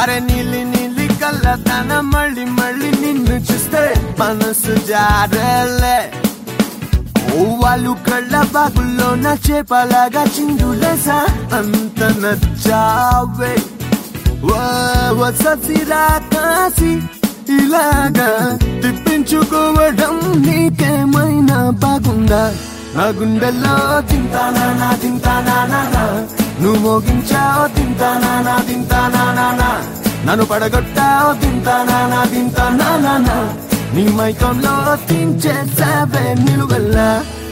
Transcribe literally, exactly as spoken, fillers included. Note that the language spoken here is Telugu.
అరే నీలి నీలి కళ్ళతన మళ్ళీ మళ్ళీ నిన్ను చూస్తే మనసు జారలే. ఓ వాళ్ళు కళ్ళ బాగుల్లో నా చేపలాగా చిందులేసా అంత నచ్చావే. వసతిరా కాసి ఇలాగా తిప్పించుకోవడం నీకేమైనా బాగుందా? నా గుండెల్లో తింటానా నా తింటానా నా నువ్వు మోగించావు తింటానా నా తింటానా నా నన్ను పడగొట్టావు తింటానా నా తింటానా నా నీ మైకంలో తించేసావే నిలువెల్లా.